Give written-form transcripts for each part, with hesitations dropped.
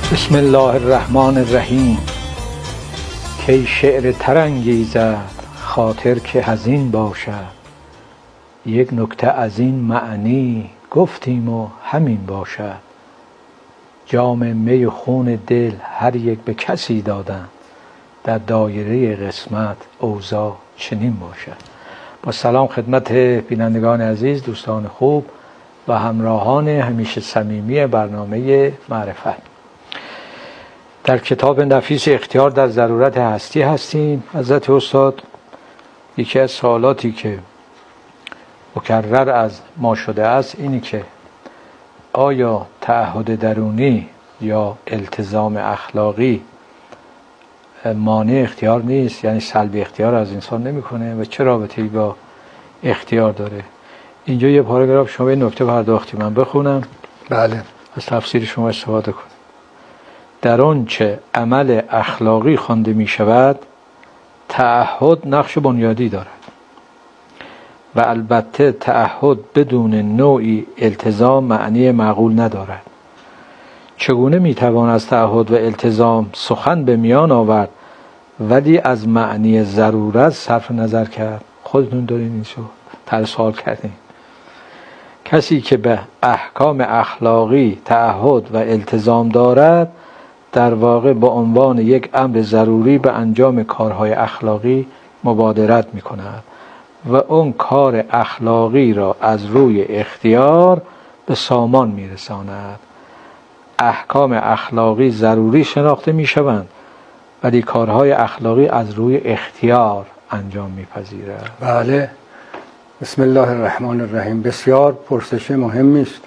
بسم الله الرحمن الرحیم. کی شعر ترانگیزد خاطر که حزین باشد، یک نکته از این معنی گفتیم و همین باشد. جام می و خون دل هر یک به کسی دادند، در دایره قسمت اوضاع چنین باشد. با سلام خدمت بینندگان عزیز، دوستان خوب و همراهان همیشه صمیمی برنامه معرفت. در کتاب نفیس اختیار در ضرورت هستی هستیم. حضرت استاد یکی از سوالاتی که مکرر از ما شده است اینی که آیا تعهد درونی یا التزام اخلاقی مانع اختیار نیست؟ یعنی سلب اختیار از انسان نمیکنه و چه رابطه‌ای با اختیار داره؟ اینجا یه پاراگراف شما یه نکته پرداختی، من بخونم بله، از تفسیر شما استفاده کنم. در آنچه عمل اخلاقی خوانده می شود تعهد نقش بنیادی دارد و البته تعهد بدون نوعی التزام معنی معقول ندارد. چگونه می توان از تعهد و التزام سخن به میان آورد ولی از معنی ضرورت صرف نظر کرد؟ خودتون دارین اینشو طرح سوال کردین. کسی که به احکام اخلاقی تعهد و التزام دارد در واقع به عنوان یک امر ضروری به انجام کارهای اخلاقی مبادرت می کند و اون کار اخلاقی را از روی اختیار به سامان می رساند. احکام اخلاقی ضروری شناخته می شوند ولی کارهای اخلاقی از روی اختیار انجام می پذیرد. بله. بسم الله الرحمن الرحیم. بسیار پرسش مهمی است.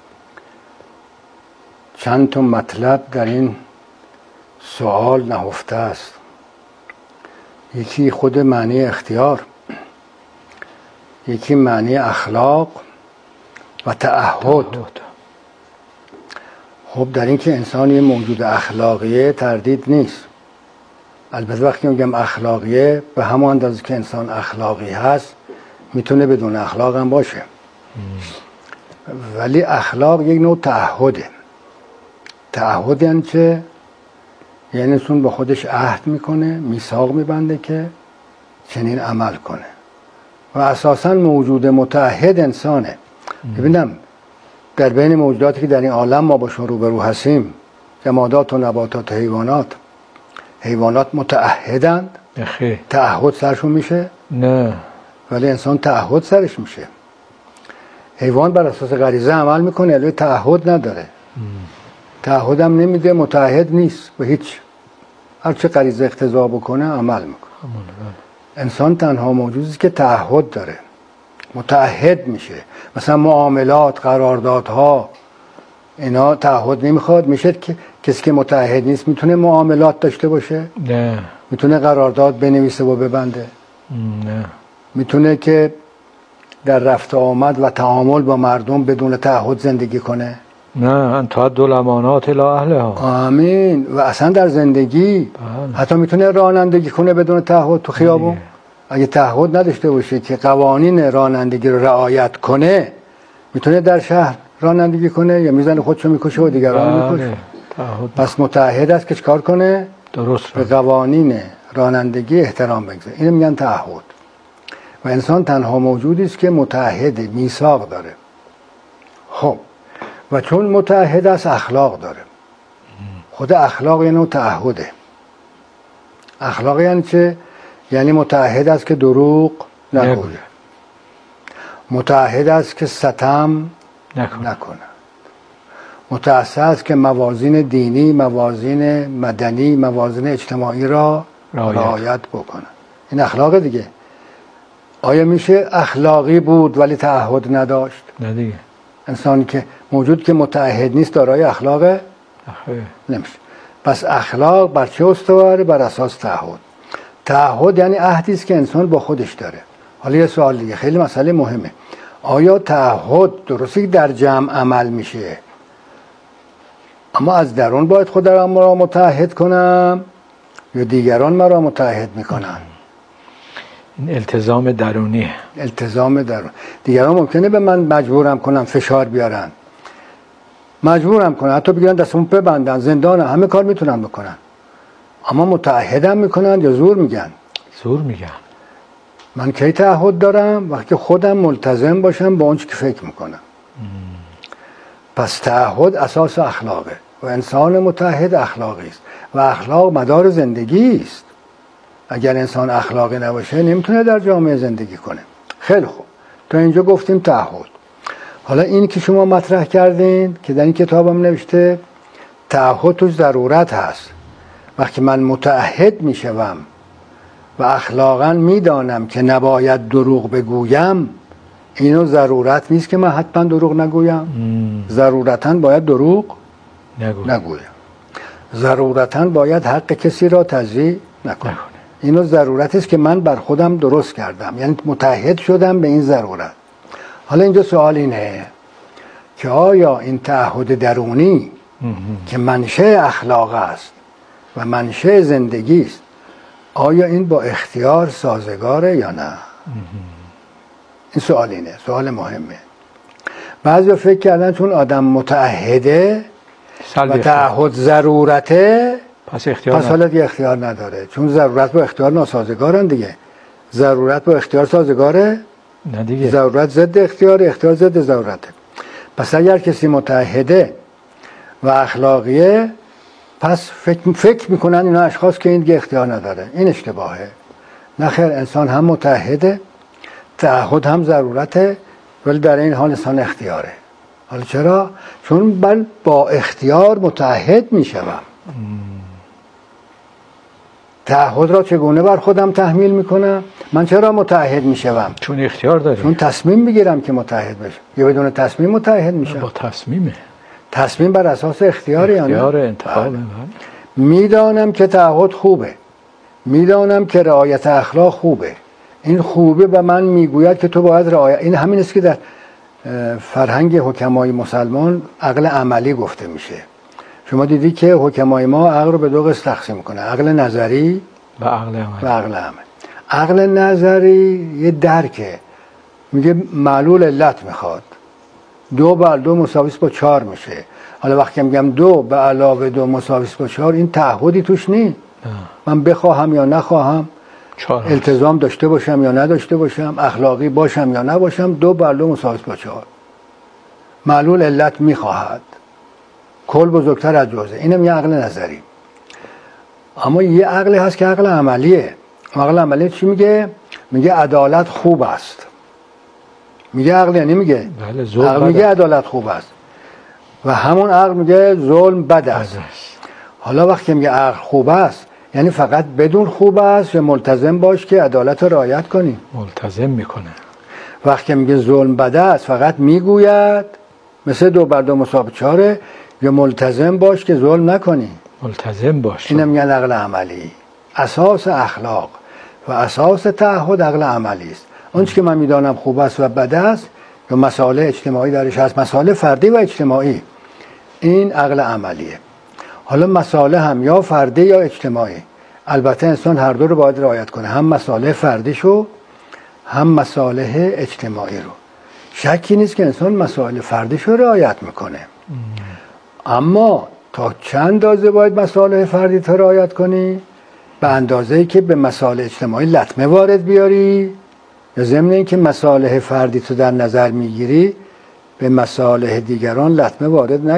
چند تا مطلب در این سوال نهفته است. یکی خود معنی اختیار، یکی معنی اخلاق و تعهد. خب در این که انسان یه موجود اخلاقیه تردید نیست. البته وقتی میگم اخلاقیه به همون اندازه که انسان اخلاقی هست میتونه بدون اخلاق هم باشه. ولی اخلاق یک نوع تعهده. تعهد یعنی چه؟ یعنی انسان با خودش عهد میکنه، میثاق میبنده که چنین عمل کنه و اساسا موجود متعهد انسانه. ببینم در بین موجوداتی که در این عالم ما باشون روبرو هستیم، جمادات و نباتات و حیوانات متعهدند؟ خیر. تعهد سرشون میشه؟ نه. ولی انسان تعهد سرش میشه. حیوان بر اساس غریزه عمل میکنه ولی تعهد نداره. تعهد هم نمیده، متعهد نیست به هیچ. هر چه غریزه اقتضا بکنه عمل میکنه. انسان تنها موجودی است که تعهد داره، متعهد میشه. مثلا معاملات، قراردادها، اینا تعهد نمیخواد. میشه که کسی که متعهد نیست میتونه معاملات داشته باشه؟ نه. میتونه قرارداد بنویسه و ببنده؟ نه. میتونه که در رفت و آمد و تعامل با مردم بدون تعهد زندگی کنه؟ نه. انتهت الامانات الی اهلها. آمین. و اصلا در زندگی حتی میتونه رانندگی کنه بدون تعهد تو خیابون؟ اگه تعهد نداشته باشه که قوانین رانندگی رو رعایت کنه میتونه در شهر رانندگی کنه یا میزنه خودشو میکشه و دیگران میکشه؟ پس متعهد است که چکار کنه؟ درست به قوانین رانندگی احترام بگذاره. اینو میگن تعهد. و انسان تنها موجودی است که متعهد، میثاق داره. خب و چون متعهد است اخلاق داره. خود اخلاق یعنی تعهده. اخلاق یعنی چه؟ یعنی متعهد است که دروغ نگوید، متعهد است که ستم نکنه، متعهد است که موازین دینی، موازین مدنی، موازین اجتماعی را رعایت بکنه. این اخلاق دیگه. آیا میشه اخلاقی بود ولی تعهد نداشت؟ نه دیگه. انسانی که موجود که متعهد نیست دارای اخلاقه؟ نمیشه. پس اخلاق بر چه استواره؟ بر اساس تعهد. تعهد یعنی عهدی است که انسان با خودش داره. حالا یه سوال دیگه خیلی مسئله مهمه. آیا تعهد درستی در جمع عمل میشه اما از درون باید خودم را متعهد کنم یا دیگران مرا متعهد میکنن؟ این التزام درونیه. التزام درون. دیگران ممکنه به من مجبورم کنم، فشار بیارن. مجبورم کنن، حتی بگیرن دستمون ببندن، زندان، همه کار میتونن بکنن، اما متعهدم میکنن یا زور میگن؟ زور میگن. من کی تعهد دارم؟ وقتی خودم ملتزم باشم با اون چی که فکر میکنم. پس تعهد اساس اخلاقه و انسان متعهد اخلاقی است و اخلاق مدار زندگی است. اگر انسان اخلاقی نباشه نمیتونه در جامعه زندگی کنه. خیلی خوب، تا اینجا گفتیم تعهد. حالا این که شما مطرح کردین که در این کتابم نوشته تعهد توش ضرورت هست. وقتی من متعهد میشم و اخلاقا میدانم که نباید دروغ بگویم، اینو ضرورت نیست که من حتما دروغ نگویم. ضرورتاً باید دروغ نگویم. ضرورتاً باید حق کسی را تضییع نکنم. اینو ضرورت است که من بر خودم درست کردم، یعنی متعهد شدم به این ضرورت. حالا اینجا سوال اینه که آیا این تعهد درونی که منشأ اخلاق است و منشأ زندگی است، آیا این با اختیار سازگاره یا نه؟ این سوال اینه، سوال مهمه. بعضی فکر کردن چون آدم متعهده و تعهد ضرورته پس حالا دیگه اختیار نداره، چون ضرورت با اختیار ناسازگارن دیگه. ضرورت با اختیار سازگاره؟ نه دیگه. ضرورت ضد اختیار، اختیار ضد ضرورته. پس اگر کسی متعهده و اخلاقیه، پس فکر میکنن اینا اشخاص که این دیگه اختیار نداره. این اشتباهه. نخیر، انسان هم متعهده، تعهد هم ضرورته، ولی در این حال انسان اختیاره. حالا چرا؟ چون من با اختیار متعهد میشم. تعهد را چگونه بر خودم تحمیل میکنم؟ من چرا متعهد میشم؟ چون اختیار دارم. چون تصمیم میگیرم که متعهد بشم. یا بدون تصمیم متعهد میشم؟ با تصمیمه. تصمیم بر اساس اختیاره یا نه؟ اختیار انتخاب. میدانم که تعهد خوبه، میدانم که رعایت اخلاق خوبه. این خوبه به من میگوید که تو باید رعایت. این همین است که در فرهنگ حکمای مسلمان عقل عملی گفته میشه. شما دیدی که حکمای ما عقل رو به دو قسم تقسیم کنه، عقل نظری و عقل عملی. عقل نظری یه درکه، میگه معلول علت میخواد، 2 بر 2 مساوی با 4 میشه. حالا وقتی میگم 2 به علاوه 2 مساوی با 4، این تعهدی توش نیست. من بخواهم یا نخواهم، التزام داشته باشم یا نداشته باشم، اخلاقی باشم یا نباشم، 2 بر 2 مساوی با 4. معلول علت میخواهد، کل بزرگتر از جزء. اینم یه عقل نظری. اما یه عقلی هست که عقل عملیه. عقل عملی چی میگه؟ میگه عدالت خوب است. میگه عقل یعنی میگه عقل میگه عدالت خوب است و همون عقل میگه ظلم بد است. حالا وقتی میگه عقل خوب است یعنی فقط بدون خوب است یا ملتزم باش که عدالت رو رعایت کنی؟ ملتزم میکنه. وقتی میگه ظلم بد است فقط میگوید مثل 2 بر 2 مساوی 4 یا ملتزم باش که ظلم نکنی؟ ملتزم باش. اینم میگن عقل عملی. اساس اخلاق و اساس تعهد عقل عملی است. اونچه که من میدانم خوب است و بد است یا مسائل اجتماعی درش هست، مسائل فردی و اجتماعی، این عقل عملیه. حالا مسائل هم یا فردی یا اجتماعی، البته انسان هر دو رو باید رعایت کنه، هم مسائل فردیشو هم مسائل اجتماعی رو. شکی نیست که انسان مسائل فردیشو رعایت میکنه. اما تا چند اندازه باید مسائل فردی تو رعایت کنی؟ به اندازه‌ای که به مسائل اجتماعی لطمه وارد بیاری، یا ضمن اینکه مصالح فردی تو در نظر میگیری به مصالح دیگران لطمه وارد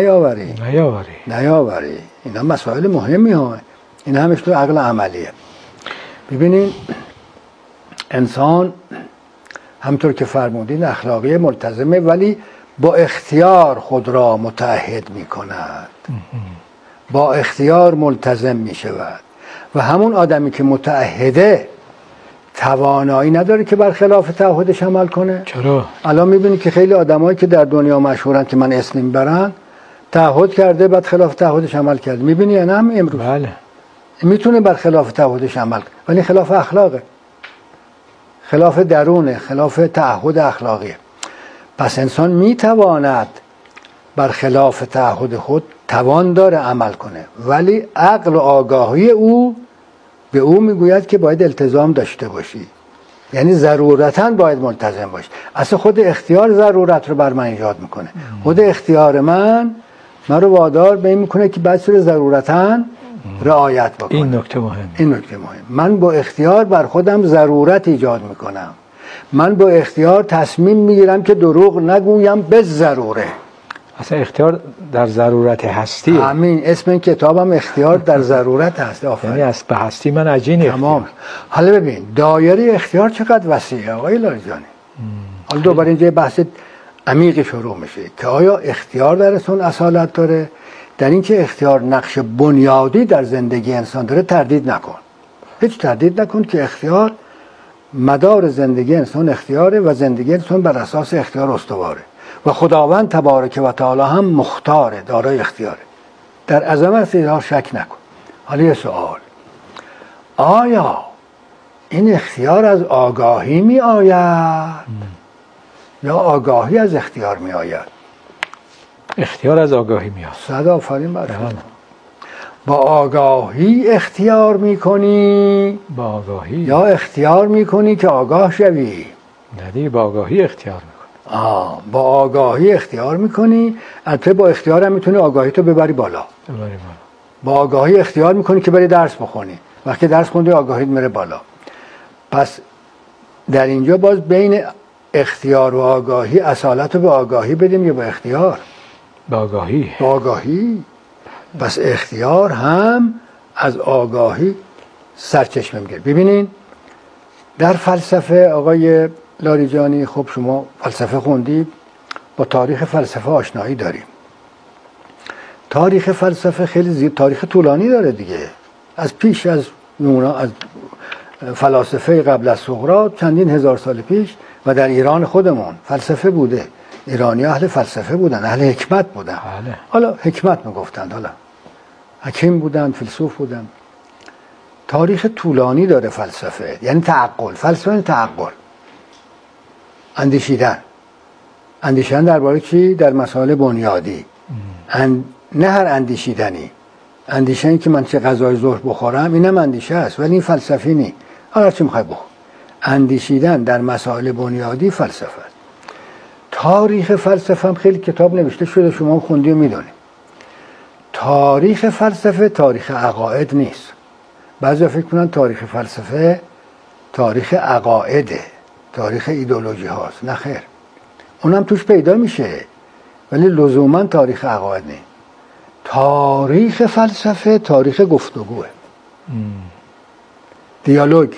نیاوری. اینا مسائل مهمی ها. این همش تو عقل عملیه. ببینین انسان همطور که فرمودین اخلاقی ملتزمه، ولی با اختیار خود را متعهد می کند، با اختیار ملتزم می شود. و همون آدمی که متعهده توانایی نداره که برخلاف تعهدش عمل کنه. چرا؟ الان میبینی که خیلی آدمایی که در دنیا مشهورن که من اسم نمیبرن، تعهد کرده بعد خلاف تعهدش عمل کرده. میبینی یا نه؟ امروز بله میتونه برخلاف تعهدش عمل کنه ولی خلاف اخلاقه، خلاف درونه، خلاف تعهد اخلاقیه. پس انسان میتواند برخلاف تعهد خود توان داره عمل کنه، ولی عقل و آگاهی او به او میگوید که باید التزام داشته باشی، یعنی ضرورتاً باید ملتزم باشی. اصلا خود اختیار ضرورت رو بر من ایجاد میکنه. خود اختیار من من رو وادار به این میکنه که بعضی رو ضرورتاً رعایت بکنم. این نکته مهمه. این نکته مهم. من با اختیار بر خودم ضرورت ایجاد میکنم. من با اختیار تصمیم میگیرم که دروغ نگویم به ضروره. اصلا اختیار در ضرورت هستی. همین اسم این کتابم اختیار در ضرورت هست. یعنی از به هستی من عجین تمام. حالا ببین دایره اختیار چقدر وسیعه آقای لاریجانی. حالا دوباره اینجا بحث عمیقی شروع میشه که آیا اختیار در انسان اصالت داره؟ در اینکه اختیار نقش بنیادی در زندگی انسان داره تردید نکن. هیچ تردید نکن که اختیار مدار زندگی انسان اختیاره و زندگی انسان بر اساس اختیار استواره و خداوند تبارک و تعالی هم مختاره، دارای اختیاره. در عظمت اختیار شک نکن. حالا یه سوال، آیا این اختیار از آگاهی می آید یا آگاهی از اختیار می آید؟ اختیار از آگاهی می آید. صد آفرین بر شما. با آگاهی اختیار می کنی با آگاهی یا اختیار می کنی که آگاه شوی؟ نه دیگه با آگاهی اختیار می کنی. با آگاهی اختیار می کنی. البته با اختیار هم میتونی آگاهی تو ببری بالا. با آگاهی اختیار می کنی که بری درس بخونی. وقتی درس خوندی آگاهیت میره بالا. پس در اینجا باز بین اختیار و آگاهی اصالت رو به آگاهی بدیم یا به اختیار؟ به آگاهی. به آگاهی. پس اختیار هم از آگاهی سرچشمه میگیره. ببینین در فلسفه آقای لاریجانی، خب شما فلسفه خوندید، با تاریخ فلسفه آشنایی داریم. تاریخ فلسفه خیلی تاریخ طولانی داره دیگه. از پیش از از فلاسفه قبل از سقراط چندین هزار سال پیش و در ایران خودمون فلسفه بوده. ایرانی اهل فلسفه بودن، اهل حکمت بودن. بله. حالا حکمت میگفتند، حالا حکیم بودن، فیلسوف بودن. تاریخ طولانی داره فلسفه، یعنی تعقل. فلسفه یعنی تعقل، اندیشیدن درباره چی؟ در مسائل بنیادی. نه هر اندیشیدنی. اندیشیدنی که من چه غذای ظهر بخورم اینم اندیشه است، ولی این فلسفی نی. حالا چی میخوای بخور؟ اندیشیدن در مسائل بنیادی فلسفه است. تاریخ فلسفه هم خیلی کتاب نوشته شده، شما هم خوندی و میدونید. تاریخ فلسفه تاریخ عقاید نیست. بعضی فکر کنن تاریخ فلسفه تاریخ عقایده، تاریخ ایدئولوژی هاست. نه خیر، اونم توش پیدا میشه ولی لزوما تاریخ عقاید نیست. تاریخ فلسفه تاریخ گفتگوه، دیالوگ.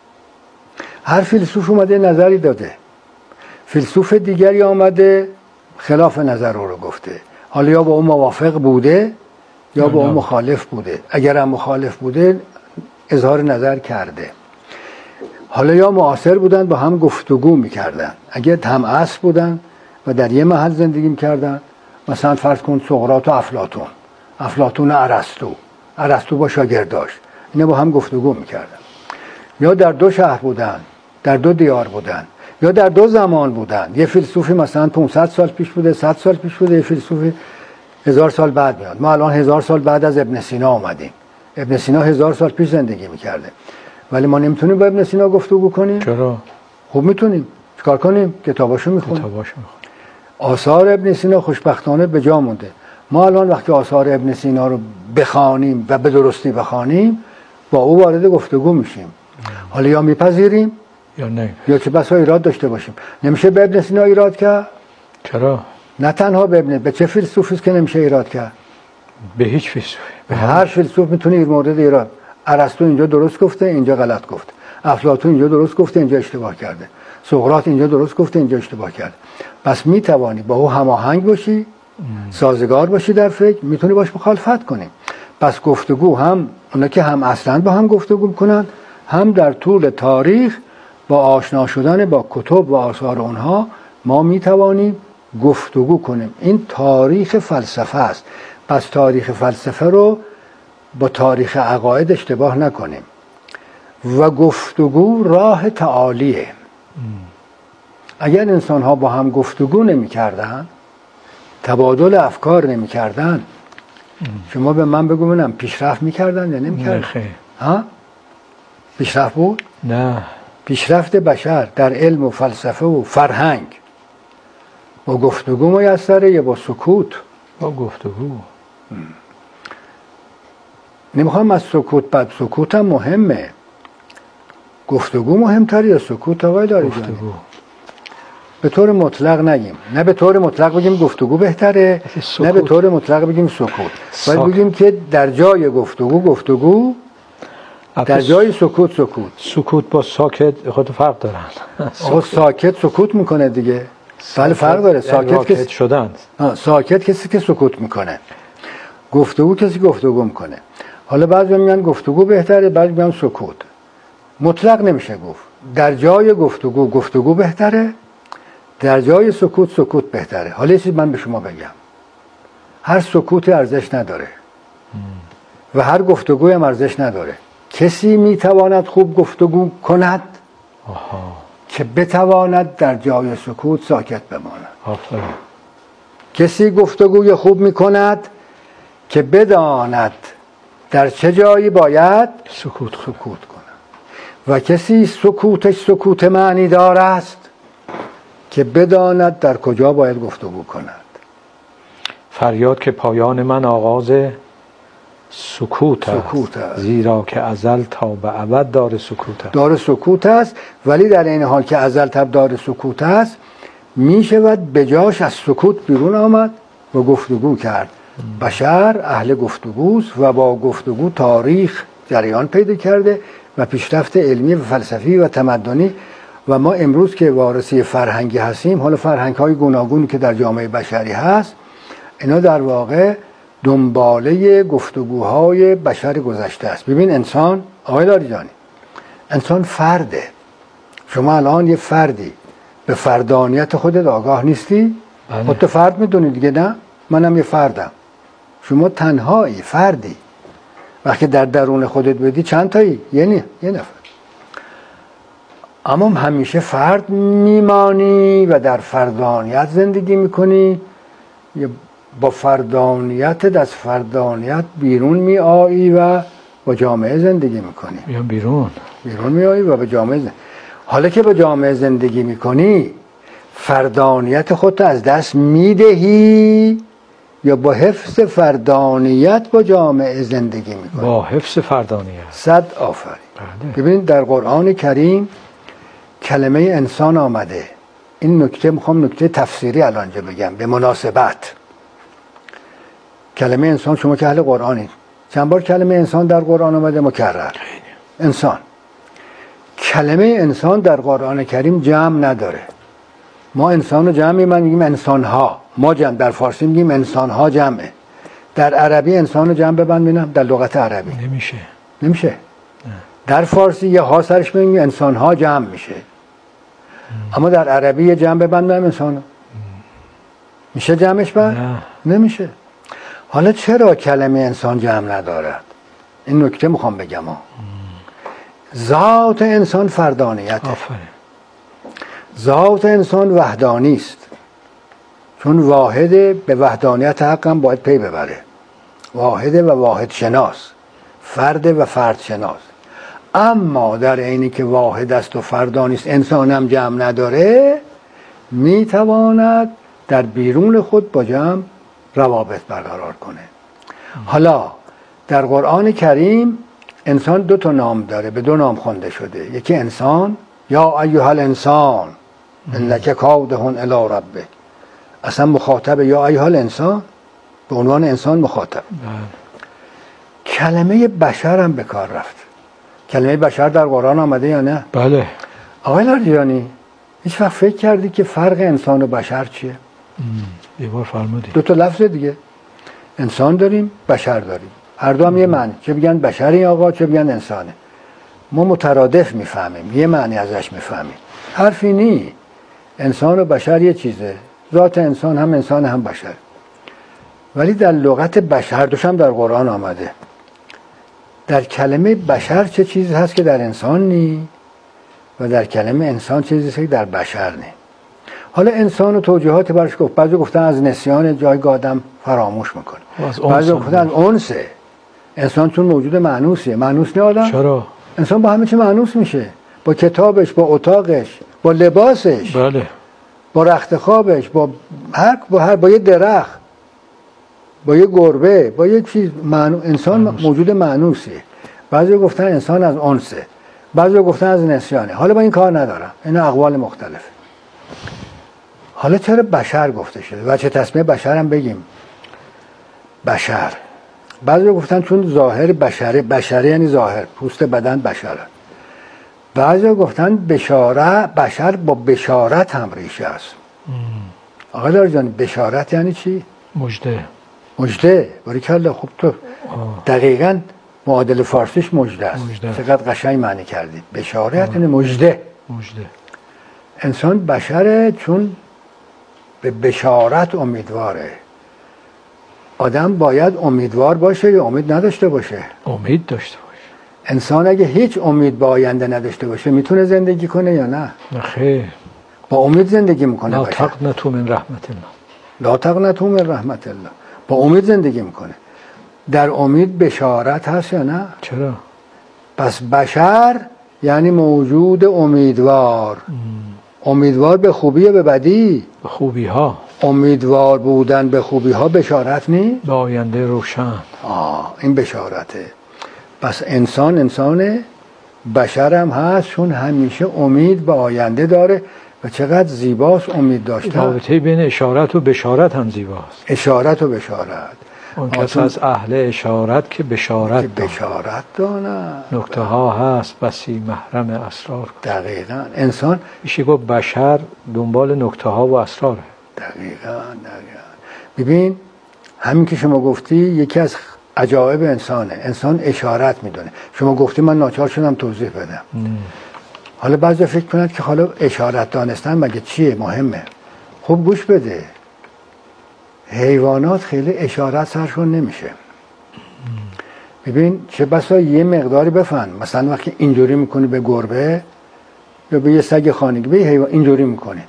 هر فیلسوف اومده نظری داده، فیلسوف دیگری آمده خلاف نظر رو گفته. حالا یا با اون موافق بوده یا با اون مخالف بوده. اگر هم مخالف بوده اظهار نظر کرده. حالا یا معاصر بودن با هم گفتگو میکردن. اگر هم عصر بودن و در یه محل زندگی میکردن، مثلا فرض کن سقراط و افلاطون و ارسطو با شاگرداش، اینا با هم گفتگو میکردن. یا در دو شهر بودن، در دو دیار بودن، یا در دو زمان بودن. یه فیلسوفی مثلا 500 سال پیش بوده، 100 سال پیش بوده، یه فیلسوفی 1000 سال بعد میاد. ما الان 1000 سال بعد از ابن سینا اومدیم. ابن سینا 1000 سال پیش زندگی میکرده، ولی ما نمیتونیم با ابن سینا گفتگو کنیم. چرا؟ خوب میتونیم. چیکار کنیم؟ کتاباشو میخونیم. آثار ابن سینا خوشبختانه به جا مونده. ما الان وقتی آثار ابن سینا رو بخوانیم و به درستی بخوانیم، با او وارد گفتگو میشیم. حالا یا میپذیریم یا نه، یا چه بسا ایراد داشته باشیم. نمیشه به ابن سینا ایراد کرد. چرا؟ نه تنها به چه فیلسوفی است که نمیشه ایراد کرد؟ به هیچ فیلسوفی. به هر فیلسوف میتونه این مورد ایراد. ارسطو اینجا درست گفته، اینجا غلط گفته. افلاطون اینجا درست گفته، اینجا اشتباه کرده. سقراط اینجا درست گفته، اینجا اشتباه کرده. پس میتوانی با او هماهنگ باشی، سازگار باشی در فکر، میتونی باش مخالفت کنی. پس گفتگو هم اونا که هم اصلا با هم گفتگو میکنن، هم در طول تاریخ با آشنا شدن با کتب و آثار اونها ما میتوانیم گفتگو کنیم. این تاریخ فلسفه است. پس تاریخ فلسفه رو با تاریخ عقاید اشتباه نکنیم. و گفتگو راه تعالیه. اگر انسان ها با هم گفتگو نمی کردن، تبادل افکار نمی کردن، شما به من بگو ببینم پیشرفت می کردن یا نمی کردن؟ ها؟ پیشرفت بود؟ نه. پیشرفت بشر در علم و فلسفه و فرهنگ با گفتگو میسره یا با سکوت؟ با گفتگو. نمیخوام از سکوت، بعد سکوت هم مهمه. گفتگو مهمتر یا سکوت آقای لاریجانی؟ گفتگو. به طور مطلق نگیم، نه به طور مطلق بگیم گفتگو بهتره، نه به طور مطلق بگیم سکوت. باید بگیم که در جای گفتگو، در جای سکوت. سکوت با ساکت خود فرق دارن. ساکت سکوت میکنه دیگه. بله فرق داره. ساکت شدند. ساکت کسی که سکوت میکنه، گفتگو کسی گفتگو میکنه. حالا بعضی میگن گفتگو بهتره، بعضی میگن سکوت. مطلق نمیشه گفت. در جای گفتگو بهتره، در جای سکوت بهتره. حالا یه چیز من به شما بگم، هر سکوتی ارزش نداره و هر گفتگوی هم ارزش نداره. کسی میتواند خوب گفتگو کند که بتواند در جای سکوت ساکت بماند. کسی گفتگوی خوب میکند که بداند در چه جایی باید سکوت کند و کسی سکوت معنی دار است که بداند در کجا باید گفتگو کند. فریاد که پایان من آغاز سکوت است، زیرا که ازل تا به ابد دار سکوت است. ولی در این حال که ازل تا دار سکوت است، می شود بجاش از سکوت بیرون آمد و گفتگو کرد. بشر اهل گفتگوست و با گفتگو تاریخ جریان پیدا کرده و پیشرفت علمی و فلسفی و تمدنی. و ما امروز که وارثی فرهنگی هستیم، حالا فرهنگ‌های گوناگونی که در جامعه بشری هست، اینا در واقع دنباله گفتگوهای بشر گذشته است. ببین انسان، آقای لاریجانی، انسان فرده. شما الان یه فردی، به فردانیت خودت آگاه نیستی؟ خودت فرد میدونی دیگه، نه؟ منم یه فردم. شما تنهایی، فردی. وقتی در درون خودت بدی چند تایی؟ یه نفر. اما همیشه فرد میمانی و در فردانیت زندگی میکنی، یا با فردانیت از فردانیت بیرون میایی و با جامعه زندگی میکنی؟ یا بیرون میایی و با جامعه زندگی. حالا که با جامعه زندگی میکنی، فردانیت خودت از دست میدهی یا با حفظ فردانیت با جامعه زندگی میکنی؟ با حفظ فردانیت. 100 آفرین. ببینید در قرآن کریم کلمه انسان آمده. این نکته میخوام نکته تفسیری الان بگم به مناسبت. کلمه انسان، شما که اهل قرآنید، چند بار کلمه انسان در قرآن آمده مکرر؟ انسان. کلمه انسان در قرآن کریم جمع نداره. ما انسان رو جمع میگیم انسانها، ما جمع در فارسی میگیم انسانها جمعه. در عربی انسان رو جمع ببینم، در لغت عربی نمیشه. در فارسی یه ها سرش میگیم انسانها جمع میشه، اما در عربی یه جمع ببندم انسان میشه جمعش بر؟ نمیشه. حالا چرا کلمه انسان جمع ندارد؟ این نکته میخوام بگم. ذات انسان فردانیته. ذات انسان وحدانی است، چون واحده به وحدانیت حق هم باید پی ببره. واحده و واحد شناس، فرد و فرد شناس. اما در عینی که واحد است و فردانی است، انسان هم جمع نداره، میتواند در بیرون خود با جمع روابط برقرار کنه. حالا در قرآن کریم انسان 2 نام داره، به 2 نام خوانده شده. یکی انسان، یا ایها الانسان انک کادح الی ربک، اصلا مخاطب یا ایها الانسان به عنوان انسان مخاطب. کلمه بشر هم به کار رفت. کلمه بشر در قرآن آمده یا نه؟ بله. آقای لاریجانی، هیچ وقت فکر کردی که فرق انسان و بشر چیه؟ یه بار فرمودی. 2 لفظ دیگه، انسان داریم، بشر داریم. هر دو هم یه معنی، چه بگن بشری آقا چه بگن انسانه. ما مترادف میفهمیم، یه معنی ازش میفهمیم. حرفی نی. انسان و بشر یه چیزه، ذات انسان هم انسان هم بشر. ولی در لغت بشر دوشم در قرآن آمده. در کلمه بشر چه چیزی هست که در انسان نی و در کلمه انسان چیزی هست که در بشر نی. حالا انسان و توجیهات برش گفت. بعضی گفتن از نسیان جایگاه آدم فراموش میکنه، بعضی گفتن از انسه. انسان چون موجود مانوسیه. مانوس نه آدم؟ چرا؟ انسان با همه چی مانوس میشه، با کتابش، با اتاقش، با لباسش، بله، با رخت خوابش، با یه درخت. با یه گربه، با یه چیز انسان موجود مانوسه. بعضی گفتن انسان از انسه، بعضی گفتن از نسیانه. حالا با این کار ندارم، این اقوال مختلفه. حالا چرا بشر گفته شده؟ و چه تسمیه بشر هم بگیم؟ بشر بعضی گفتن چون ظاهر بشره، بشره یعنی ظاهر، پوست بدن بشره. بعضی گفتن بشر با بشارت هم ریشه است. آقای لاریجانی بشارت یعنی چی؟ مژده. باریکلا، خوب تو دقیقاً معادل فارسیش مژده است. چقدر قشنگ معنی کردی. بشارت یعنی مژده. انسان بشره چون به بشارت امیدواره. آدم باید امیدوار باشه یا امید نداشته باشه؟ امید داشته باشه. انسان اگه هیچ امید به آینده نداشته باشه میتونه زندگی کنه یا نه؟ خیر. با امید زندگی میکنه. لا تقنطوا من رحمت الله. لا تقنطوا من رحمت الله. با امید زندگی میکنه. در امید بشارت هست یا نه؟ چرا؟ پس بشر یعنی موجود امیدوار. امیدوار به خوبی یا به بدی؟ به خوبی ها. امیدوار بودن به خوبی ها بشارت نی؟ به آینده روشن. این بشارته. پس انسان بشر هم هست چون همیشه امید به آینده داره و چقدر زیباست امید داشتن. رابطه بین اشارت و بشارت هم زیباست. اشارت و بشارت. اون کس از اهل اشارت که بشارت داند. نکته ها هست بسی محرم اسرار. دقیقاً انسان میشه گفت بشر دنبال نکته ها و اسراره. دقیقاً. ببین همین که شما گفتی یکی از عجایب انسانه. انسان اشارت میدونه. شما گفتی من ناچار شدم توضیح بدم. حالا بعضی فکر کنند که حالا اشارت دانستن مگه چیه مهمه؟ خوب گوش بده. حیوانات خیلی اشارت سرشون نمیشه. ببین چه بسا یه مقداری بفهم. مثلا وقتی اینجوری میکنی به گربه یا به یه سگ خانگی، به حیوان اینجوری میکنی،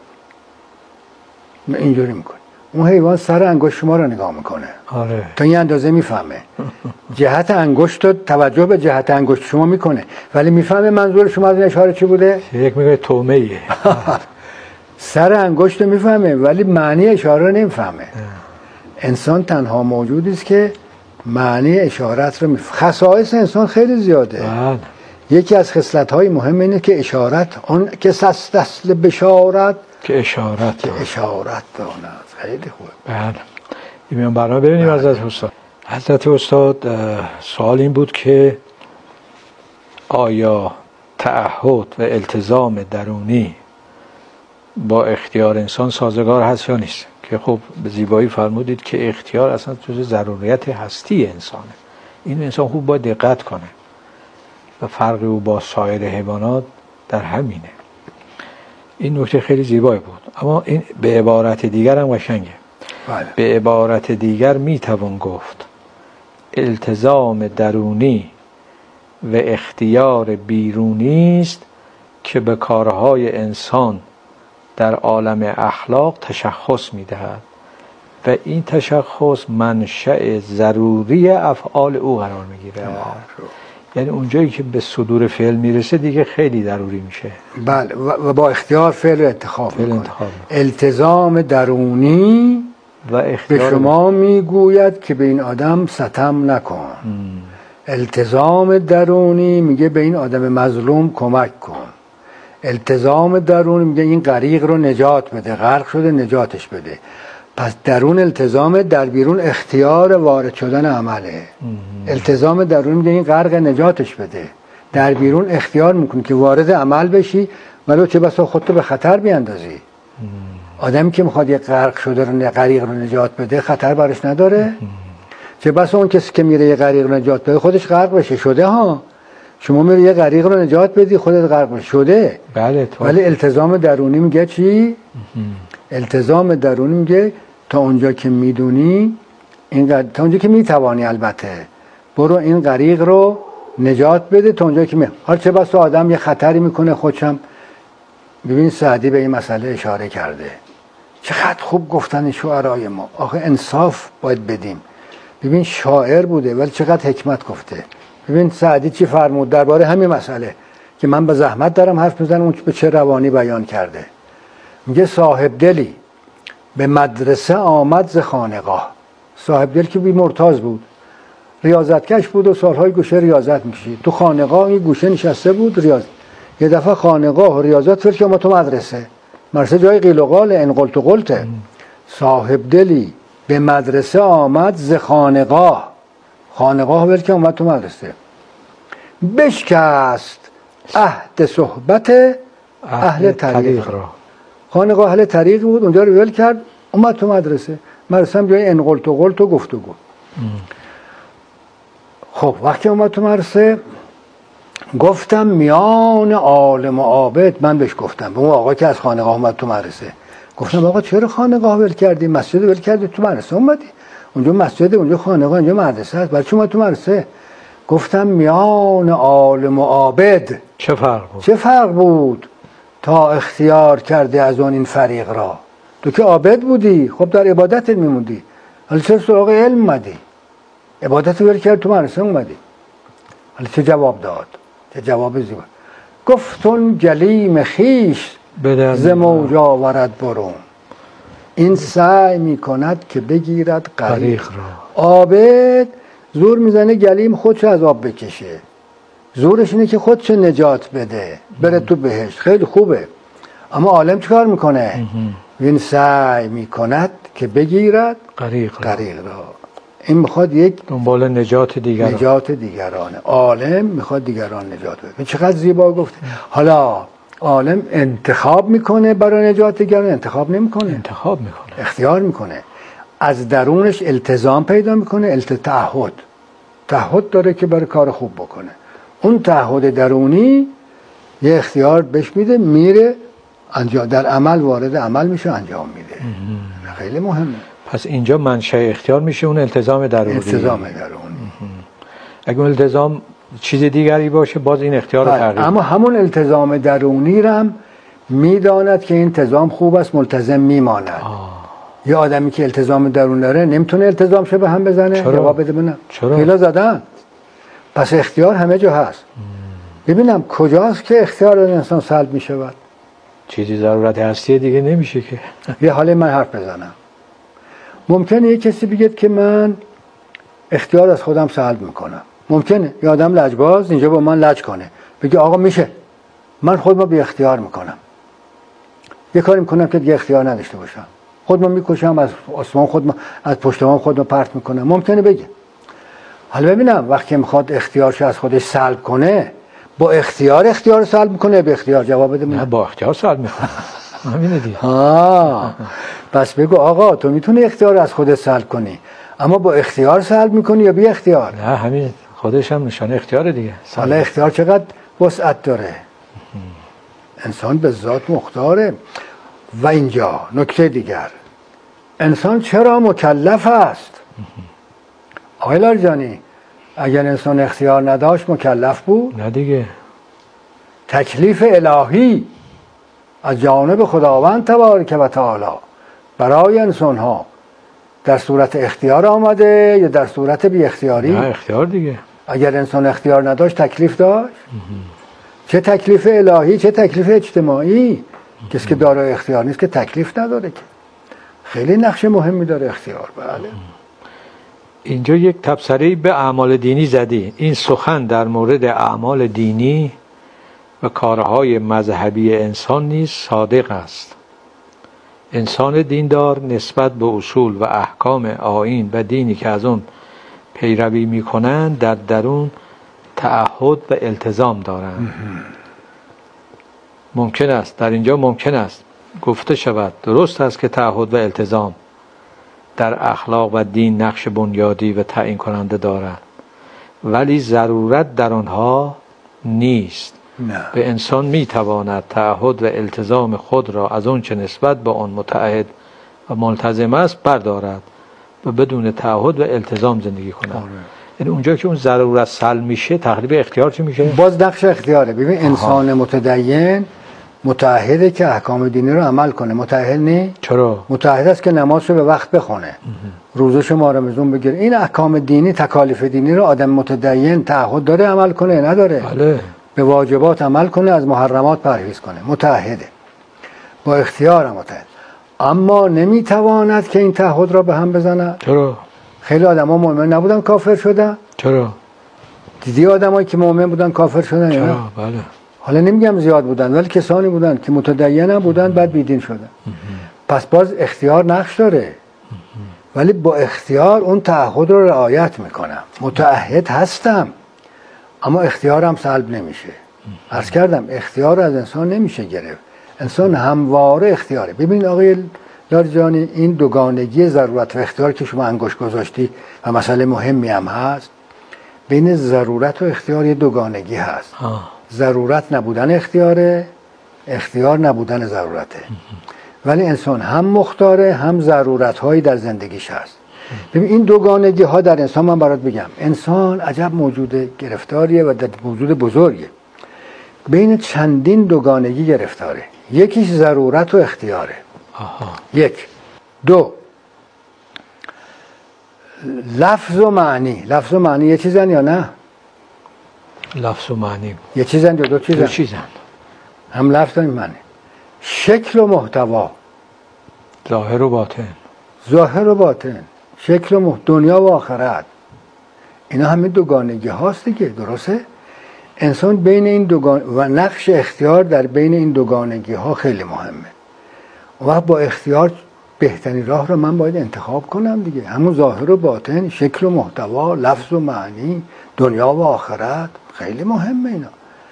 اینجوری میکنی، اون حیوان سر انگشت شما رو نگاه میکنه. آره. تا این اندازه میفهمه. جهت انگشت رو توجه به جهت انگشت شما میکنه ولی میفهمه منظور شما از این اشاره چی بوده؟ یک میگه تومه‌ایه. سر انگشت میفهمه ولی معنی اشاره رو نمیفهمه. انسان تنها موجودی است که معنی اشارت رو خصائص انسان خیلی زیاده. یکی از خصلت‌های مهم اینه که اشارت، اون که اصل بشارت که اشارت داند. خیلی خوبه. بله. میام برنامه ببینیم حضرت استاد. حضرت استاد سوال این بود که آیا تعهد و التزام درونی با اختیار انسان سازگار هست یا نیست؟ که خب به زیبایی فرمودید که اختیار اصلا جزء ضروریات هستی انسانه. این انسان خوب باید دقت کنه و فرق او با سایر حیوانات در همینه. این نکته خیلی زیبایی بود. اما این به عبارت دیگر هم قشنگه. به عبارت دیگر میتوان گفت التزام درونی و اختیار بیرونی است که به کارهای انسان در عالم اخلاق تشخص میدهد و این تشخص منشأ ضروری افعال او قرار میگیره. یعنی اونجایی که به صدور فعل میرسه دیگه خیلی ضروری میشه. بله. و با اختیار فعل انتخاب میکنه. التزام درونی و به شما میگوید که به این آدم ستم نکن. التزام درونی میگه به این آدم مظلوم کمک کن. التزام درونی میگه این غریق رو نجات بده، غرق شده نجاتش بده. پس درون التزام، در بیرون اختیار وارد شدن عمله. التزام درونی میگه این غرق نجاتش بده، در بیرون اختیار میکنی که وارد عمل بشی ولو چه بسا خودتو به خطر بیاندازی. آدمی که میخواد یه غرق شده رو غریق رو نجات بده خطر برش نداره؟ چه بسا اون کسی که میره یه غریق رو نجات بده خودش غرق بشه. شده ها، شما میری یه غریق رو نجات بدی خودت غرق بشی، شده. بله. ولی التزام درونی میگه چی؟ التزام درونی میگه تا اونجا که میدونی، تا اونجا که میتوانی، البته برو این غریق رو نجات بده تا اونجا که حالا چه بسا آدم یه خطری میکنه خودشم. ببین سعدی به این مسئله اشاره کرده. چقدر خوب گفتن شعرای ما. آخه انصاف باید بدیم. ببین شاعر بوده ولی چقدر حکمت گفته. ببین سعدی چی فرمود درباره همین مسئله که من به زحمت دارم حرف میزنم، اون به چه روانی بیان کرده. میگه صاحب دلی به مدرسه آمد ز خانقاه. صاحب دل که بی مرتاض بود، ریاضتکش بود و سالهای گوشه ریاضت میکشید. تو خانقاه این گوشه نشسته بود ریاضت. یه دفعه خانقاه و ریاضت فرد که ما تو مدرسه جای قیل و قال ان قلت و قلته. صاحب دلی به مدرسه آمد ز خانقاه ول که اومد تو مدرسه، بشکست عهد صحبت اهل طریق را. خانقاه اهل طریق بود، اونجا رو ول کرد اومد تو مدرسه هم جای ان قلت و قلت و گفتگو. خب وقتی اومد تو مدرسه گفتم میان عالم و عابد، من بهش گفتم به اون آقا که از خانقاه اومد تو مدرسه، گفتم آقا چرا خانقاه ول کردی؟ مسجد ول کردی تو مدرسه اومدی؟ اونجا مسجد، اونجا خانقاه، اونجا مدرسه است، برای چی اومد تو مدرسه؟ گفتم میان عالم و عابد چه فرق بود تا اختیار کرده از اون این فریق را؟ تو که عابد بودی، خب در عبادت میموندی، حالا چرا سراغ علم اومدی؟ عبادت ول کرد تو مدرسه اومدی. حالا چه جواب داد؟ چه جواب زیبا. گفتون جلیم خیش ز موج آورد برون، این سعی میکند که بگیرد غریق را. عابد زور میزنه گلیم خودش از آب بکشه، زورش اینه که خودش نجات بده بره تو بهشت، خیلی خوبه. اما عالم چیکار میکنه؟ این سعی میکند که بگیرد غریق را. این میخواد یک دنبال نجات دیگرانه. عالم میخواد دیگران نجات بده. چقدر زیبا گفته. حالا عالم انتخاب میکنه برای نجات دیگران؟ انتخاب نمیکنه، اختیار میکنه. از درونش التزام پیدا میکنه، تعهد داره که برای کار خوب بکنه. اون تعهد درونی یه اختیار بهش میده، میره انجام، در عمل وارد عمل میشه، انجام میده. خیلی مهمه. پس اینجا منشأ اختیار میشه اون التزام درونی. اگه اون التزام چیز دیگری باشه باز این اختیار رو تغییر. اما همون التزام درونی رم میداند که این التزام خوب است، ملتزم میماند. یه آدمی که التزام درون داره نمیتونه التزام شه به هم بزنه. جواب بده ببینم. خیلی زدن. پس اختیار همه جا هست. ببینم کجاست که اختیار انسان سلب میشود؟ چیزی ضرورت هستی دیگه نمیشه که. یه حاله من حرف بزنم. ممکنه یه کسی بگه که من اختیار از خودم سلب میکنم. ممکنه یه آدم لجباز اینجا با من لج کنه، بگه آقا میشه من خودم بی اختیار میکنم، یه کاری میکنم که دیگه اختیار نداشته باشم، خودم میکشم، از آسمان خودم، از پشتم خودم پرت میکنم. ممکنه بگه. حالا ببینم وقتی میخواد اختیارش از خودش سلب کنه، با اختیار سلب میکنه، به اختیار جواب بده. نه با اختیار سلب میکنه. همینه دیگه. پس بگو آقا تو میتونی اختیار از خودت سلب کنی، اما با اختیار سلب میکنی یا بی اختیار؟ نه همین خودش هم نشانه اختیار دیگه. حالا اختیار چقدر وسعت داره. انسان به ذات مختاره. و اینجا نکته دیگر، انسان چرا مکلف است؟ آقای لارجانی اگر انسان اختیار نداشت مکلف بود؟ نه دیگه. تکلیف الهی از جانب خداوند تبارک و تعالی برای انسان ها در صورت اختیار آمده یا در صورت بی اختیاری؟ نه اختیار دیگه. اگر انسان اختیار نداشت تکلیف داشت؟ چه تکلیف الهی چه تکلیف اجتماعی؟ کسی که دارای اختیار نیست که تکلیف نداره که. خیلی نقش مهمی داره اختیار. بله. اینجا یک تبصره‌ای به اعمال دینی زدی. این سخن در مورد اعمال دینی و کارهای مذهبی انسان نیز صادق است. انسان دیندار نسبت به اصول و احکام آیین و دینی که از اون پیروی میکنند در درون تعهد و التزام دارند. ممکن است در اینجا ممکن است گفته شود درست است که تعهد و التزام در اخلاق و دین نقش بنیادی و تعیین کننده دارند، ولی ضرورت در آنها نیست. نه. به انسان میتواند تعهد و التزام خود را از اون چه نسبت به آن متعهد و ملتزم است بردارد و بدون تعهد و التزام زندگی کند. یعنی اونجا که اون ضرورت سلب میشه تقریبا اختیار چی میشه؟ باز نقش اختیاره. ببین انسان متدین متعهده که احکام دینی رو عمل کنه. متعهد نه؟ چرا؟ متعهد است که نماز رو به وقت بخونه، روزش ما رمضان بگیره. این احکام دینی، تکالیف دینی رو آدم متدین تعهد داره عمل کنه نداره؟ بله. به واجبات عمل کنه، از محرمات پرهیز کنه. متعهده، با اختیار متعهد. اما نمیتواند که این تعهد را به هم بزند. چرا؟ خیلی آدما مؤمن نبودن کافر شدن. چرا؟ دیدی آدمایی که مؤمن بودن کافر شدن؟ چرا؟ بله. حالا نمیگم زیاد بودن ولی کسانی بودن که متدین هم بودن بعد بیدین شدن. پس باز اختیار نقش داره، ولی با اختیار اون تعهد رو رعایت میکنم. متعهد هستم اما اختیارم سلب نمیشه. عرض کردم اختیار از انسان نمیشه گرفت، انسان همواره اختیاره. ببینید آقای لاریجانی، این دوگانگی ضرورت و اختیار که شما انگشت گذاشتی و مسئله مهمی هم هست، بین ضرورت و اختیار یه دوگانگی هست. ضرورت نبودن اختیاره، اختیار نبودن ضرورته. ولی انسان هم مختاره هم ضرورت هایی در زندگیش هست. ببین این دوگانگی ها در انسان، من برات بگم انسان عجب موجود گرفتاریه و موجود بزرگیه. بین چندین دوگانگی گرفتاره. یکیش ضرورت و اختیاره. یک. دو، لفظ و معنی. لفظ و معنی یه چیزن یا نه؟ لفظ و معنی یه چیزن یا دو چیزن؟ دو چیزن. هم لفظ هم معنی. شکل و محتوا. ظاهر و باطن. ظاهر و باطن، شکل و دنیا و آخرت، اینا همه دوگانگی هاست دیگه، درسته؟ انسان بین این و نقش اختیار در بین این دوگانگی ها خیلی مهمه. و با اختیار بهترین راه رو من باید انتخاب کنم دیگه، همون ظاهر و باطن، شکل و محتوا، لفظ و معنی، دنیا و آخرت، خیلی مهمه اینا.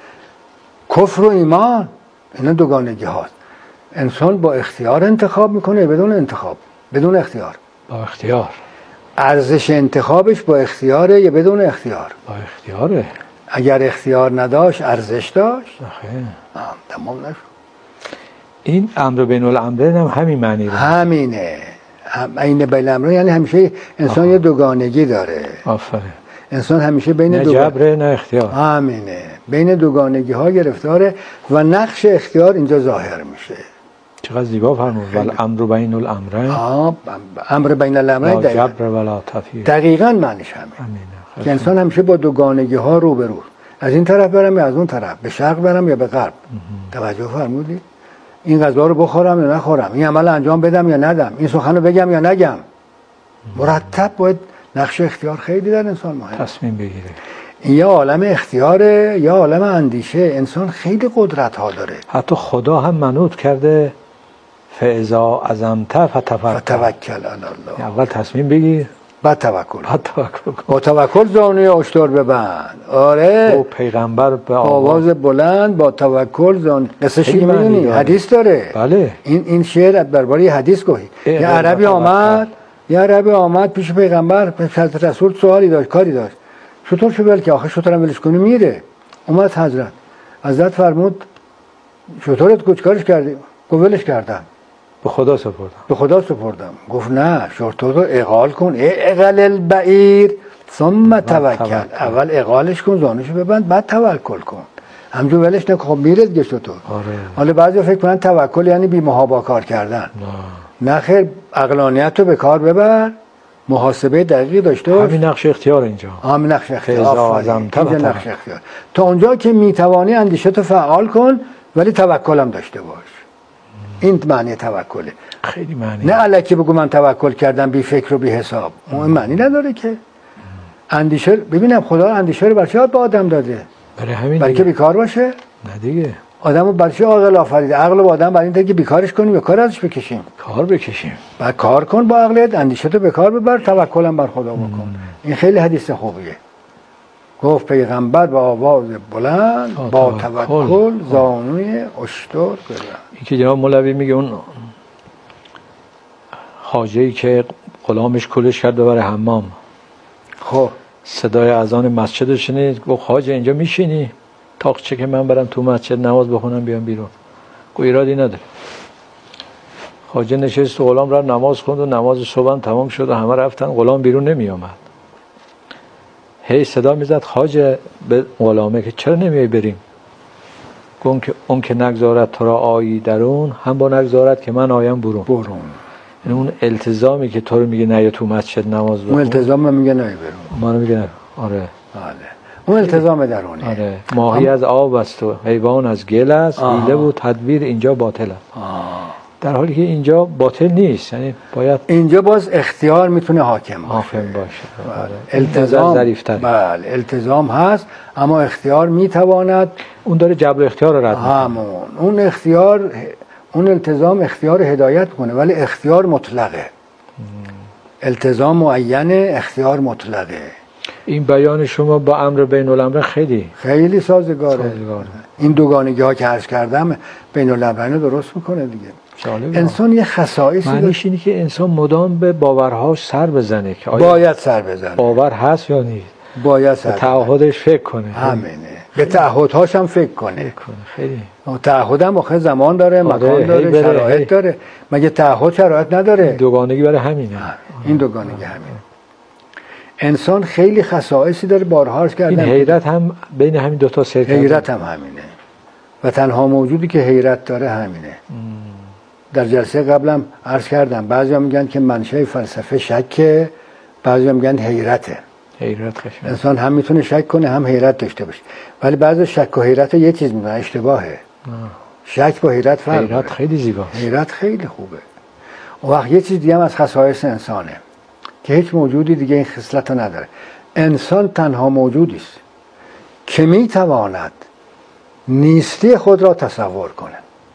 کفر و ایمان، اینا دوگانگی هاست. انسان با اختیار انتخاب میکنه بدون انتخاب؟ بدون اختیار. با اختیار. ارزش انتخابش با اختیاره یا بدون اختیار؟ با اختیاره. اگر اختیار نداشت ارزش داشت؟ آخه تمام نشد. این امر بین الامرین هم همین معنی رو همینه. این بین الامرین یعنی همیشه انسان یه دوگانگی داره. آفرین. انسان همیشه بین نه جبر نه اختیار. همینه، بین دوگانگی ها گرفتاره و نقش اختیار اینجا ظاهر میشه. چقدر زیبا فرمود. ول امر بین الامرین. امر بین الامرین لا جبر ولا تفییر. دقیقاً معنیش همینه. که انسان همیشه با دوگانگی ها روبرو، از این طرف برم یا از اون طرف، به شرق برم یا به غرب. توجه فرمودی؟ این غذا رو بخورم یا نخورم، این عمل انجام بدم یا ندم، این سخن رو بگم یا نگم. مرتب باید نقش اختیار خیلی در انسان مهمه. تصمیم بگیره. این یا عالم اختیاره یا عالم اندیشه. انسان خیلی قدرت ها داره. حتی خدا هم منوط کرده فاذا عزمت فتوکل علی الله. اول تصمیم بگیر بعد توکل. کن. با توکل زانوی اشتر ببند. آره. او پیغمبر به آواز بلند با توکل زان. قصه چی می‌دونی؟ حدیث داره. بله. این شعر درباره حدیث گویی. یه عربی آمد پیش پیغمبر، پیش رسول سوالی داشت، کاری داشت. شطور شو ول که آخه شطورم ولش کنی میره. اومد حضرت فرمود شطورت کارش کردی؟ گفت ولش کردم. به خدا سپردم. گفت نه، شطور رو اقال کن. اقل البعیر ثم توکل. اول اقالش کن، زانوشو ببند، بعد توکل کن. همجور ولش نکن، خب میره دیگه شطور. حالا بعضی فکر کنن توکل یعنی بی محابا کار کردن. نه خیر، عقلانیت رو به کار ببر، محاسبه دقیقی داشته باش. همین نقش اختیار اینجا. همین نقش اختیار. نقش اختیار. تا اونجا که میتوانی اندیشه‌تو فعال کن ولی توکلم داشته باش. این معنی توکله. خیلی معنی. نه الکی بگو من توکل کردم بی فکر و بی حساب. اون معنی نداره که. اندیشه، ببینم خدا اندیشه رو برای چی به آدم داده؟ برای که بیکار باشه؟ نه دیگه. آدمو برای چی عاقل آفریده؟ عقل با آدم برای اینکه بیکارش کنیم یا کار ازش بکشیم؟ کار بکشیم. بعد کار کن با عقلت، اندیشه‌تو به کار ببر، توکلم بر خدا بکن. این خیلی حدیث خوبیه. گفت پیغمبر با آواز بلند با توکل زانوی اشتر ببند. این که جناب مولوی میگه اون خواجه‌ای که غلامش کلش کرد ببره حمام، خب صدای اذان مسجد رو شنید، گفت خواجه اینجا میشینی تاقچه که من برم تو مسجد نماز بخونم بیام بیرون؟ گفت ایرادی نداره. خواجه نشست، غلام را نماز خوند و نماز صبح تمام شد و همه رفتن، غلام بیرون نمی آمد. هی صدا میزد خواجه به غلامه که چرا نمیای بریم؟ گفت اون که نگذارد تو را آیی درون، هم با نگذارد که من آیم برون. یعنی اون التزامی که تو رو میگه نه یا تو مسجد نماز بخون، اون التزام من میگه نه برون، ما رو میگه نه. آره اون التزام درونه. ماهی از آب است و حیوان از گل است، حیله و تدبیر اینجا باطل است. در حالی که اینجا باطل نیست، یعنی باید اینجا باز اختیار میتونه حاکم باشه. بله التزام هست، اما اختیار میتواند، اون داره جبر اختیار رو رد میکنه. اون اختیار، اون التزام اختیار هدایت کنه، ولی اختیار مطلقه. التزام معینه، اختیار مطلقه. این بیان شما با امر بین الامر خیلی سازگاره. این دوگانگی ها که عرض کردم بین الامرین درست میکنه دیگه. انسان یه خصائصی معنیش اینه که انسان مدام به باورهاش سر بزنه که باید سر بزنه، باور هست یا نیست، باید سر به تعهدش فکر کنه. همینه، به تعهدهاش هم فکر کنه. خیلی تعهد هم آخه زمان داره، مکان داره، شرایط داره. مگه تعهد شرایط نداره؟ دوگانگی برای همینه. این دوگانگی همینه. انسان خیلی خصائصی داره، بارها عرض کردم. این حیرت هم بین همین دو تا سر، حیرت هم همینه و تنها موجودی که حیرت داره همینه. در جلسه قبلم عرض کردم بعضیا میگن که منشأ فلسفه شکه، بعضیا میگن حیرته. حیرت خشم. انسان هم میتونه شک کنه هم حیرت داشته باشه، ولی بعضی شک و حیرت یه چیز میگن، اشتباهه. شک با حیرت فرق داره. حیرت خیلی زیباست. حیرت خیلی خوبه. اون وقت یه چیز دیگه هم از خصایص انسانه که هیچ موجودی دیگه این خصلت رو نداره. انسان تنها موجودی است که میتواند نیستی خود را تصور کنه.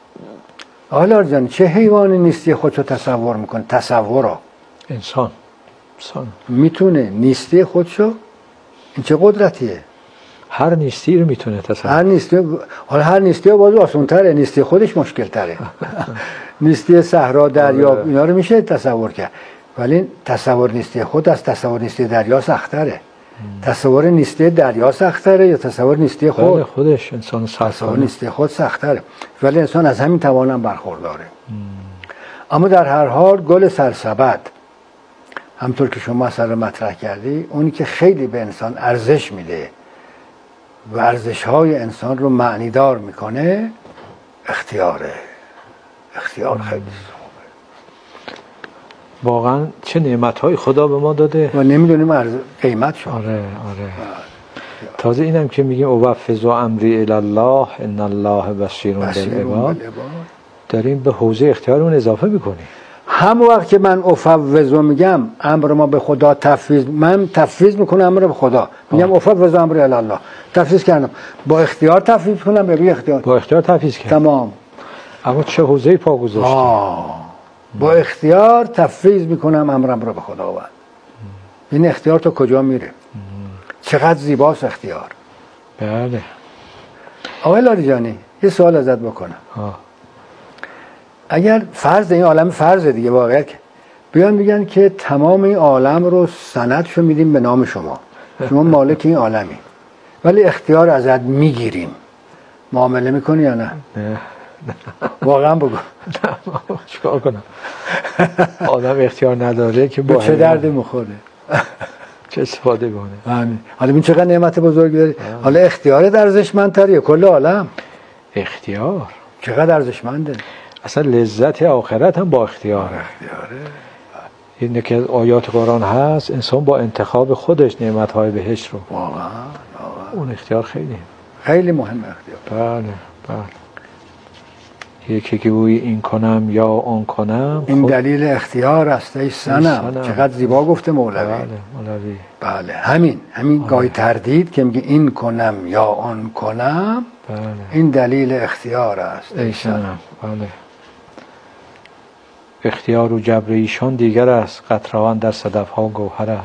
حالا جان چه حیوانی نیستی خودشو تصور میکنه؟ تصورا انسان میتونه نیستی خودشو، این چه قدرتیه؟ هر نیستی رو میتونه تصور. هر نیستی باز آسان‌تره، نیستی خودش مشکل تره. نیستی صحرا، دریا، اینا رو میشه تصور کرد، ولی تصور نیستی خود از تصور نیستی دریا سخت‌تره. تصور نیستی دریا سخت‌تره یا تصور نیستی خود؟ خودش انسان تصور نیستی خود سخت‌تره، ولی انسان از همین توانم برخورداره. اما در هر حال گل سرسبد همطور که شما اصلا مطرح کردی، اونی که خیلی به انسان ارزش میده و ارزش‌های انسان رو معنیدار میکنه اختیاره. اختیار خیلی واقعا چه نعمت‌های خدا به ما داده و نمیدونیم قیمت شو. آره. تازه اینم که میگیم اوفض امری الی الله ان الله بصیر بالعباد، داریم به حوزه اختیارمون اضافه میکنیم. هم وقت که من افوض میگم امر ما به خدا تفویض، من تفویض میکنم امر به خدا، میگم افوض امر الی الله، تفویض کردم. با اختیار تفویض کنم به بی اختیار؟ با اختیار تفویض کردم. تمام. اما چه حوزه‌ای پا گذاشتیم؟ با اختیار تفویض میکنم امرم رو به خداوند. این اختیار تا کجا میره؟ چقدر زیباست اختیار. بله. آقای لاریجانی یه سوال ازت بکنم. اگر فرض، این عالم فرض دیگه واقعا، بیان میگن که تمام این عالم رو سندشو میدیم به نام شما، شما مالک این عالمی، ولی اختیار ازت میگیریم، معامله میکنی یا نه؟ نه. واقعا بگو. چیکار کنم؟ آدم اختیار نداره که با چه درد میخوره؟ چه استفاده کنه؟ همین. حالا این چقدر نعمت بزرگی داری. حالا اختیار ارزشمندتره کل عالم؟ اختیار چقدر ارزشمنده؟ اصلا لذت آخرت هم با اختیاره. اینه که آیات قرآن هست، انسان با انتخاب خودش نعمت‌های بهشت رو. واقعا اون اختیار خیلی مهم اختیار. بله. یکی که گویی این کنم یا آن کنم، این دلیل اختیار است ای صنم. چقدر زیبا گفته مولوی. بله همین گاهی تردید که میگه این کنم یا آن کنم، این دلیل اختیار است ای صنم. بله. اختیار و جبر ایشان دیگر است، قطره‌وان در صدف‌ها گوهر است.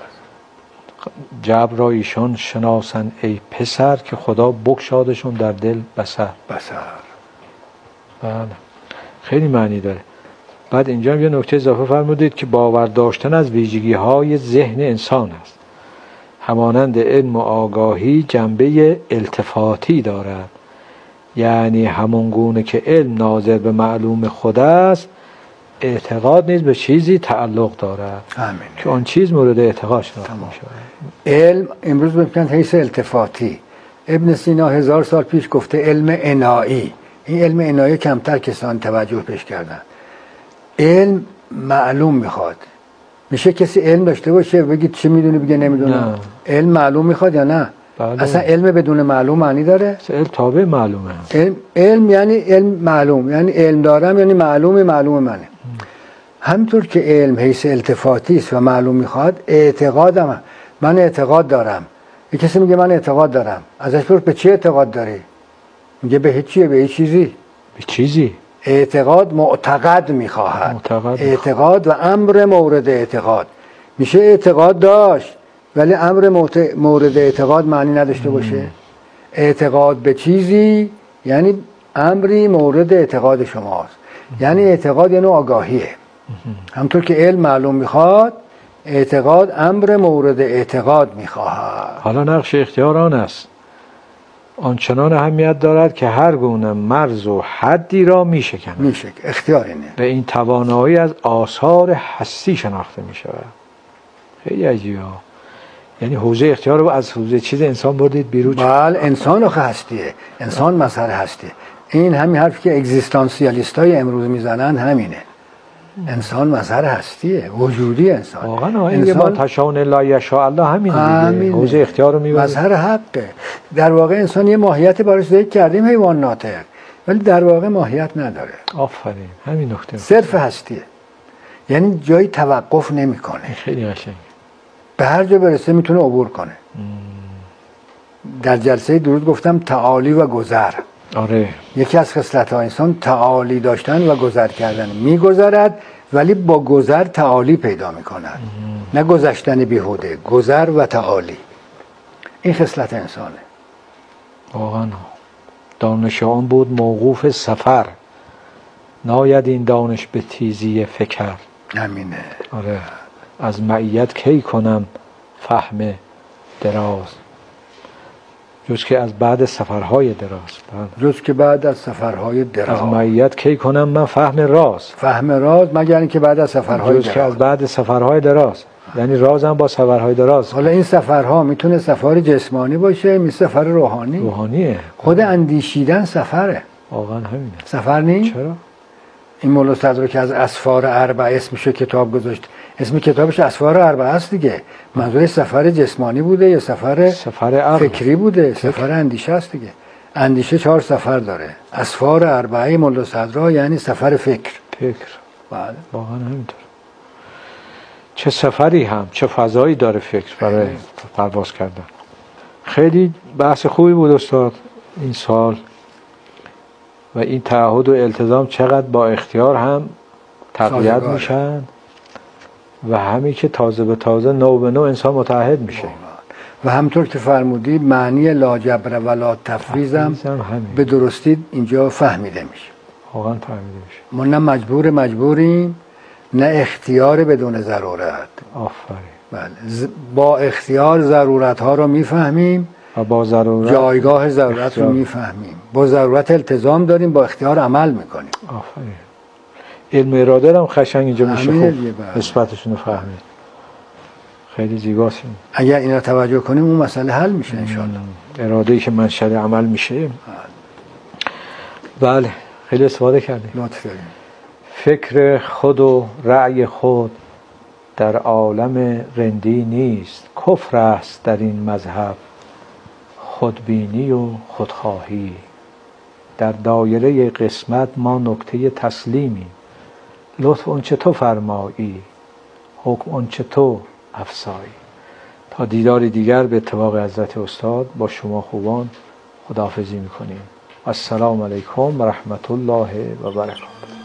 جبر را ایشان شناسن ای پسر، که خدا بگشادشون در دل بصر. بله. خیلی معنی داره. بعد اینجا هم یه نکته اضافه فرمودید که باور داشتن از ویژگی‌های ذهن انسان است، همانند علم و آگاهی جنبه التفاتی دارد، یعنی همون گونه که علم ناظر به معلوم خود است، اعتقاد نیز به چیزی تعلق دارد که آن چیز مورد اعتقاد شناخته می‌شود. علم امروز بکنند حیث التفاتی. ابن سینا 1000 سال پیش گفته علم عنایی. این علم عنایی کمتر کسان توجه پیش کردن. علم معلوم میخواد. میشه کسی علم داشته باشه بگید چی میدونی بگه نمیدونم؟ علم معلوم میخواد یا نه؟ بله. اصلا علم بدون معلوم معنی داره؟ علم تابع معلومه. علم یعنی علم معلوم، یعنی علم دارم یعنی معلوم منه. همطور که علم حیث التفاتی است و معلوم میخواد، اعتقادم، من اعتقاد دارم. یک کسی میگه من اعتقاد دارم، ازش پرس به چی اعتقاد داری؟ میگه به هیچیه، به هیچ چیزی. به چیزی. اعتقاد معتقد میخواهد. اعتقاد و امر مورد اعتقاد. میشه اعتقاد داشت ولی امر مورد اعتقاد معنی نداشته باشه. اعتقاد به چیزی یعنی امری مورد اعتقاد شماست. یعنی اعتقاد یعنی آگاهیه. همطور که علم معلوم میخواد، اعتقاد امر مورد اعتقاد میخواهد. حالا نقش اختیار آن است آنچنان اهمیت دارد که هر گونه مرز و حدی را میشکند. اختیار اینه. به این توانایی از آثار هستی شناخته میشود. خیلی عجیبه. یعنی حوزه اختیار رو از حوزه چیز انسان بردید بیرون. بله، انسان آخه هستیه، انسان مظهر هستیه. این همین حرفی که اگزیستانسیالیست های امروز میزنن همینه. انسان مظهر هستیه، وجودی انسان. واقعا این با تشاء لا یشاء الله همینه. حوزه اختیار رو میبره. مظهر حقه. در واقع انسان یه ماهیت براش ذکر کردیم، حیوان ناطق، ولی در واقع ماهیت نداره. آفرین، همین نکته. صرف هستیه. یعنی جایی توقف نمیکنه. خیلی قشنگ. به هر جا برسه میتونه عبور کنه. در جلسه درود گفتم تعالی و گذر. آره. یکی از خصلت‌های انسان تعالی داشتن و گذر کردن. میگذرد ولی با گذر تعالی پیدا میکند. نه گذشتن بیهوده، گذر و تعالی. این خصلت انسانه. واقعا دانش آن بود موقوف سفر، ناید این دانش به تیزی فکر. همینه. آره. از معیت کی کنم فهم دراز، جز که از بعد سفرهای دراز. جز که بعد از سفرهای دراز. از معیت کی کنم من فهم راز. فهم راز مگر اینکه بعد از سفرهای دراز. جز که از بعد سفرهای دراز. یعنی رازم با سفرهای دراز. حالا این سفرها میتونه سفر جسمانی باشه، می سفر روحانی. روحانیه. خود اندیشیدن سفره. واقعا همینه. سفر نیست؟ چرا؟ این مولا صدر که از اسفار اربعه اسمشو کتاب گذاشت، اسم کتابش اسفار اربعه است دیگه. منظور سفر جسمانی بوده یا سفر فکری بوده؟ سفر اندیشه است دیگه. اندیشه 4 سفر داره. اسفار اربعه مولا صدر یعنی سفر فکر. بله. واقعا همینطور. چه سفری هم، چه فضایی داره فکر برای پرواز کردن. خیلی بحث خوبی بود استاد این سال. و این تعهد و التزام چقدر با اختیار هم تقویت میشن و همین که تازه به تازه، نو به نو انسان متعهد میشه. و همطور که فرمودید معنی لا جبر ولا تفویضم به درستی اینجا فهمیده میشه. واقعا فهمیده میشه. ما نه مجبوریم نه اختیار بدون ضرورت. آفرین. بله. با اختیار ضرورت ها رو میفهمیم و با ضرورت جایگاه ضرورت رو میفهمیم. با ضرورت التزام داریم، با اختیار عمل میکنیم. آفرین. علم اراده هم خشنگ اینجا میشه خوب نسبتشون رو فهمید. خیلی زیباست. اگر اینا توجه کنیم اون مسئله حل میشه انشاءالله. اراده‌ای که منشأ عمل میشه. بله خیلی استفاده کردیم. لطف داریم. فکر خود و رأی خود در عالم رندی نیست، کفر است در این مذهب خودبینی و خودخواهی. در دایره قسمت ما نکته تسلیمیم، لطف اون چه تو فرمایی، حکم اون چه تو افزایی. تا دیداری دیگر به اتفاق حضرت استاد با شما خوبان خداحافظی میکنیم. السلام علیکم و رحمت الله و برکاته.